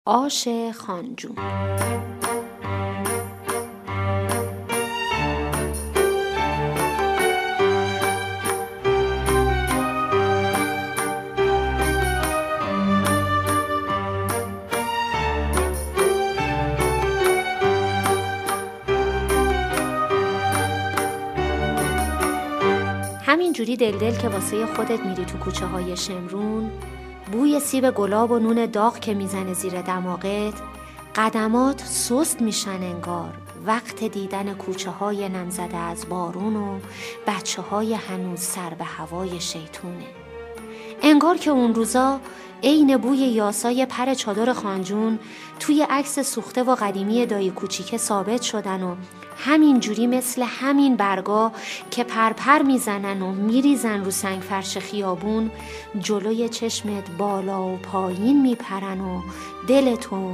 آش خانجون. همینجوری دل که واسه خودت میری تو کوچه های شمرون، بوی سیب گلاب و نون داغ که میزنه زیر دماغت، قدمات سست میشن انگار وقت دیدن کوچه های نمزده از بارون و بچه های هنوز سر به هوای شیطونه. انگار که اون روزا عین بوی یاسای پر چادر خانجون توی عکس سوخته و قدیمی دایی کوچیکه ثابت شدن و همینجوری مثل همین برگا که پرپر میزنن و میریزن رو سنگ فرش خیابون جلوی چشمت بالا و پایین میپرن و دلتو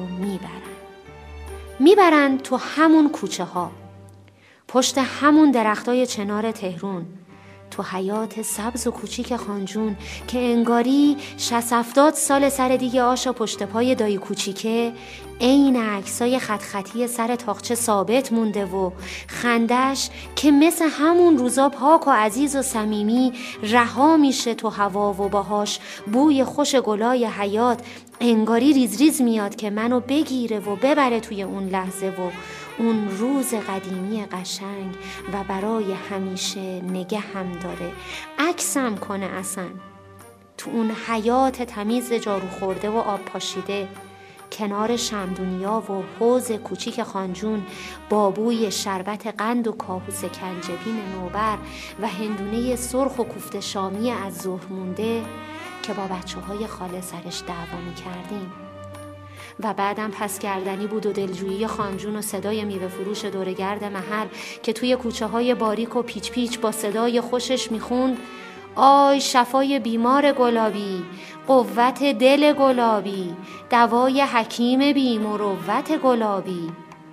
میبرن تو همون کوچه ها، پشت همون درختای چنار تهرون، تو حیات سبز و کوچیک خانجون که انگاری 60-70 سال سر دیگه آش و پشت پای دایی کوچیکه عین عکسای خط خطی سر تاقچه ثابت مونده و خندش که مثل همون روزا پاک و عزیز و صمیمی رها میشه تو هوا و باهاش بوی خوش گلای حیات انگاری ریز ریز میاد که منو بگیره و ببره توی اون لحظه و اون روز قدیمی قشنگ و برای همیشه نگه هم داره، عکسم کنه اصلا تو اون حیات تمیز جارو خورده و آب پاشیده کنار شمدونیا و حوض کوچیک خانجون با بوی شربت قند و کاهوس کنجبین نوبر و هندونه سرخ و کوفته شامی از ظهر مونده که با بچه‌های خاله سرش دعوا می‌کردیم. و بعدم پس گردنی بود و دلجویی خانجون و صدای میوه فروش دورگرد محل که توی کوچه های باریک و پیچ پیچ با صدای خوشش میخوند آی شفای بیمار گلابی، قوت دل گلابی، دوای حکیم بی مروت گلابی.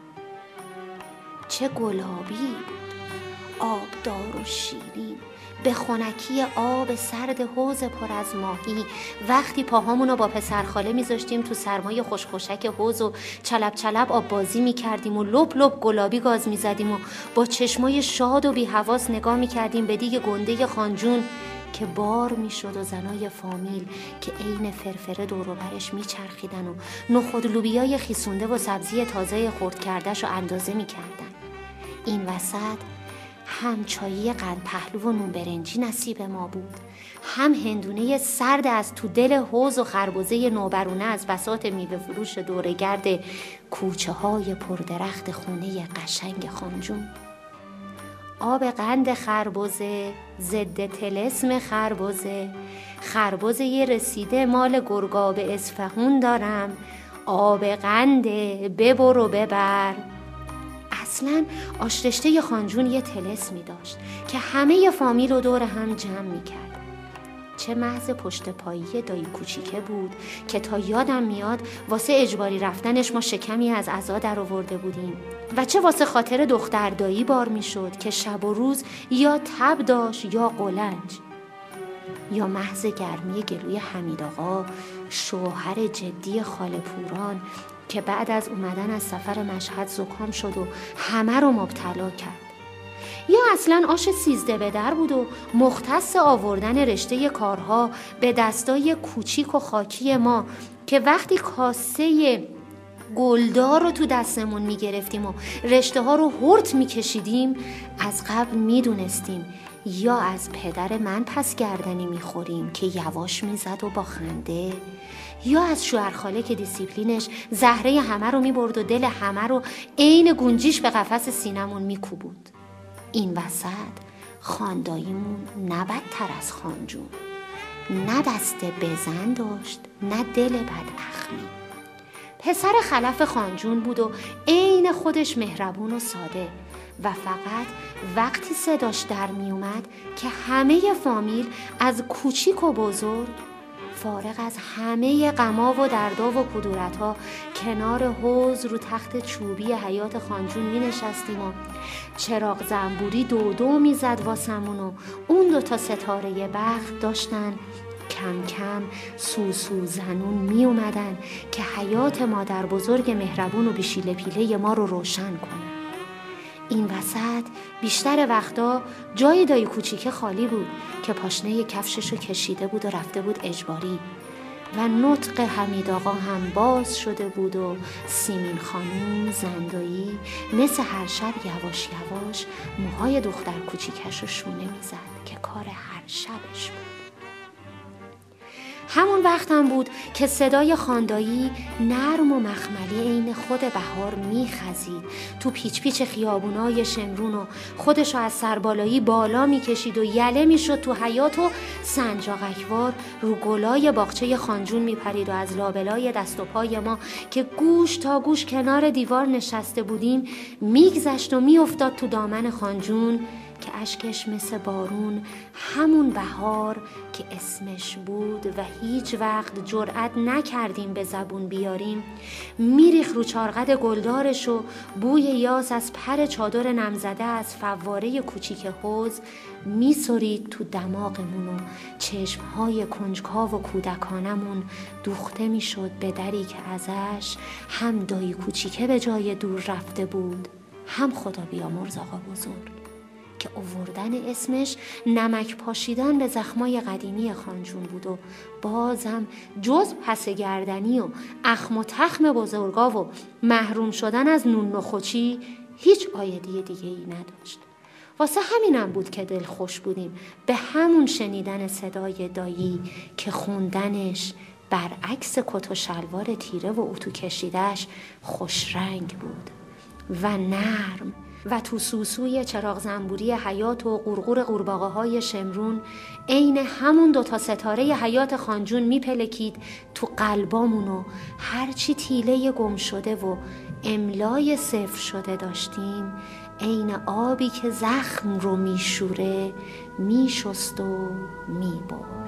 چه گلابی بود، آبدار و شیرین، به خنکی آب سرد حوض پر از ماهی. وقتی پاهامونو با پسرخاله میذاشتیم تو سرمای خوشخوشک حوض و چلب چلب آب بازی میکردیم و لپ لپ گلابی گاز میزدیم و با چشمای شاد و بی حواس نگاه میکردیم به دیگ گنده خانجون که بار میشد و زنای فامیل که عین فرفره دور و برش میچرخیدن و نخود لوبیای خیسونده و سبزی تازه خرد کرده‌شو اندازه میکردن. این وسط هم چایی قند پهلو و نون برنجی نصیب ما بود، هم هندونه سرد از تو دل حوض و خربزه نوبرونه از بساط میوه فروش دورگرد کوچه های پردرخت خونه قشنگ خانجون. آب قند خربزه، ضد طلسم خربزه رسیده مال گرگاب اصفهون دارم، آب قنده ببر و ببر. اصلا آشرشته خانجون یه طلسمی داشت که همه فامیل رو دور هم جمع میکرد. چه محض پشت پایی دایی کوچیکه بود که تا یادم میاد واسه اجباری رفتنش ما شکمی از عزا در آورده بودیم و چه واسه خاطر دختر دایی بار میشد که شب و روز یا تب داشت یا قلنج، یا محض گرمی گلوی حمید آقا شوهر جدی خاله پوران که بعد از اومدن از سفر مشهد زکام شد و همه رو مبتلا کرد، یا اصلا آش 13 به در بود و مختص آوردن رشته کارها به دستای کوچیک و خاکی ما که وقتی کاسه گلدار رو تو دستمون میگرفتیم و رشته ها رو هرت میکشیدیم از قبل میدونستیم یا از پدر من پس گردنی میخوریم که یواش میزد و با خنده، یا از شوهرخاله که دیسیپلینش زهره همه رو میبرد و دل همه رو عین گنجیش به قفس سینمون میکوبوند. این وسط خانداییمون نه بدتر از خانجون، نه دست بزن داشت نه دل بد اخمی. پسر خلف خانجون بود و عین خودش مهربون و ساده و فقط وقتی صداش در می اومد که همه فامیل از کوچیک و بزرگ فارغ از همه غما و دردا و کدورت‌ها کنار حوض رو تخت چوبی حیات خانجون می نشستیم و چراغ زنبوری دو می زد واسمون و اون 2 ستاره بخت داشتن کم کم سوسو زنون می اومدن که حیات مادر بزرگ مهربون و بیشیله پیله ما رو روشن کنن. این وسط بیشتر وقتا جای دایی کوچیکه خالی بود که پاشنه کفشش رو کشیده بود و رفته بود اجباری و نطق حمید آقا هم باز شده بود و سیمین خانوم زندایی مثل هر شب یواش یواش موهای دختر کوچیکش رو شونه میزد که کار هر شبش بود. همون وقت هم بود که صدای خاندایی نرم و مخملی عین خود بهار میخزید تو پیچ پیچ خیابونای شمرون و خودشو از سربالایی بالا میکشید و یله میشد تو حیاط و سنجاقکوار رو گلای باغچه خانجون میپرید و از لابلای دست و پای ما که گوش تا گوش کنار دیوار نشسته بودیم میگذشت و میافتاد تو دامن خانجون که اشکش مثل بارون همون بهار که اسمش بود و هیچ وقت جرأت نکردیم به زبون بیاریم میریخ رو چارقد گلدارش و بوی یاس از پر چادر نمزده از فواره کوچیک حوض میسرید تو دماغمون و چشمهای کنجکاو و کودکانمون دوخته میشد به دری که ازش هم دایی کوچیکه به جای دور رفته بود هم خدا بیامرز آقا بزرگ که آوردن اسمش نمک پاشیدن به زخمای قدیمی خانجون بود و بازم جز پس گردنی و اخم و تخم بزرگا و محروم شدن از نون نخوچی هیچ آیدی دیگه ای نداشت. واسه همینم بود که دل خوش بودیم به همون شنیدن صدای دایی که خوندنش برعکس کت و شلوار تیره و اتو کشیدش خوش رنگ بود و نرم و تو سوسوی چراغ زنبوری حیات و قرقور قورباغه های شمرون عین همون دوتا ستاره حیات خانجون میپلکید تو قلبامون و هرچی تیله گم شده و املای صفر شده داشتیم عین آبی که زخم رو میشوره میشست و میبرد.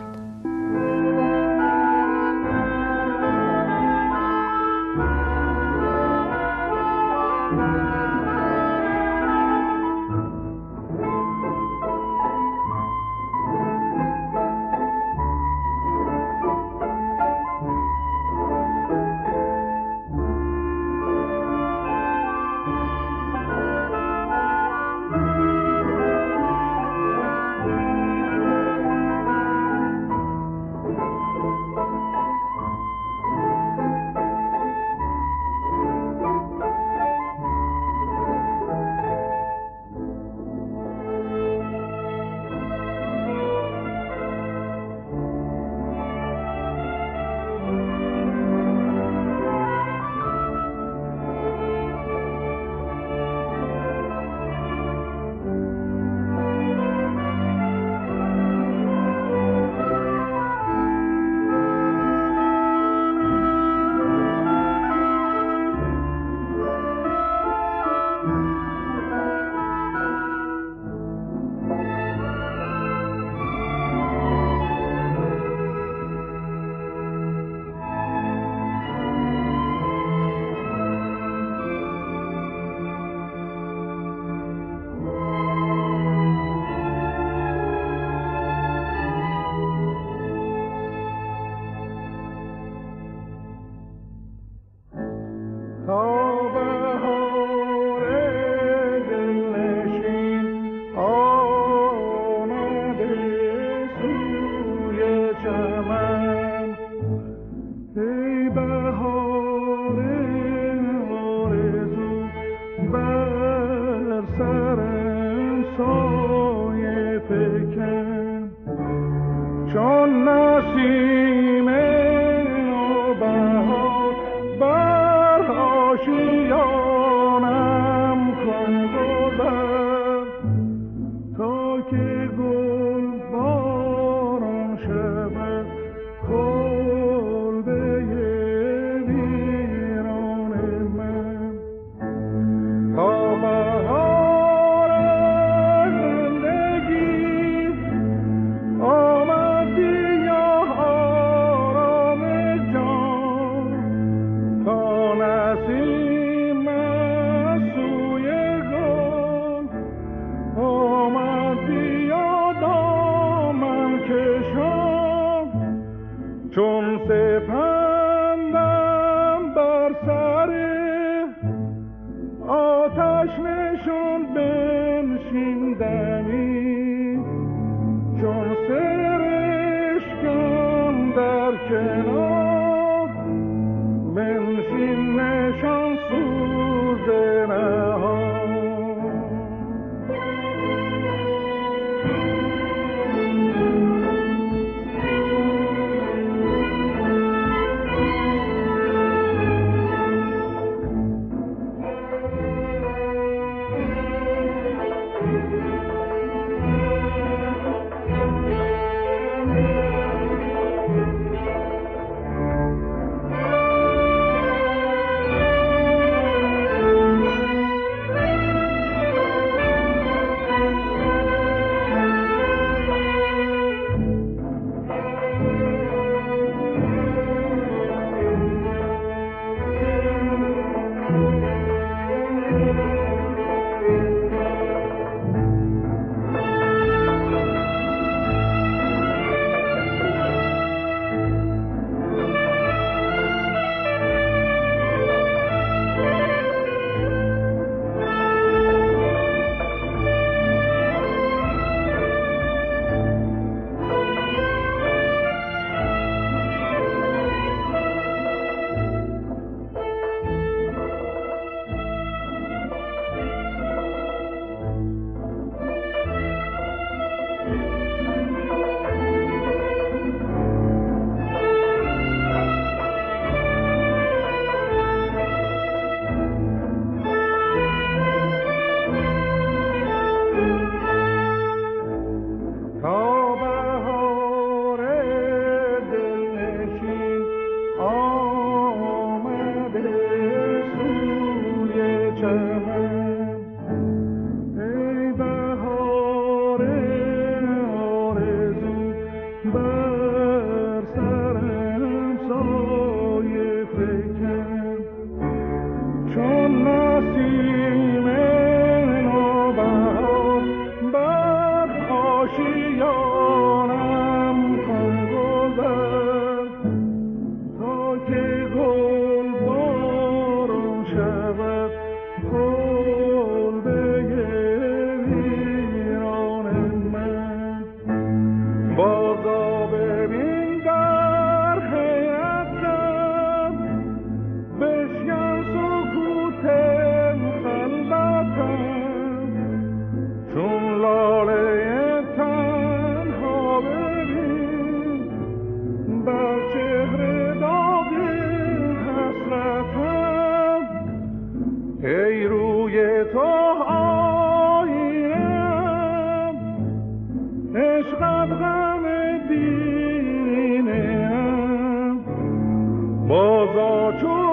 بنشین نشان سوز نهان. بازا چون